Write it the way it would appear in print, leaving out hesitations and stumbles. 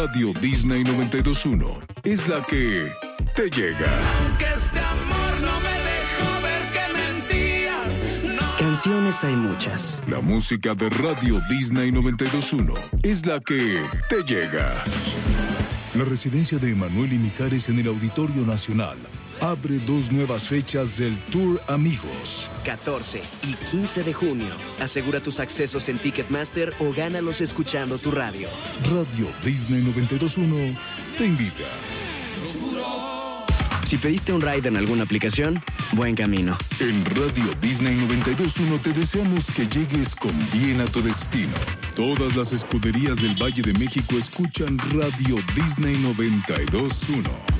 Radio Disney 92.1 es la que te llega. Aunque este amor no me dejó ver que mentías. No. Canciones hay muchas. La música de Radio Disney 92.1 es la que te llega. La residencia de Emanuel y Mijares en el Auditorio Nacional abre 2 nuevas fechas del Tour Amigos. 14 y 15 de junio. Asegura tus accesos en Ticketmaster o gánalos escuchando tu radio. Radio Disney 92.1 te invita. Si pediste un ride en alguna aplicación, buen camino. En Radio Disney 92.1 te deseamos que llegues con bien a tu destino. Todas las escuderías del Valle de México escuchan Radio Disney 92.1.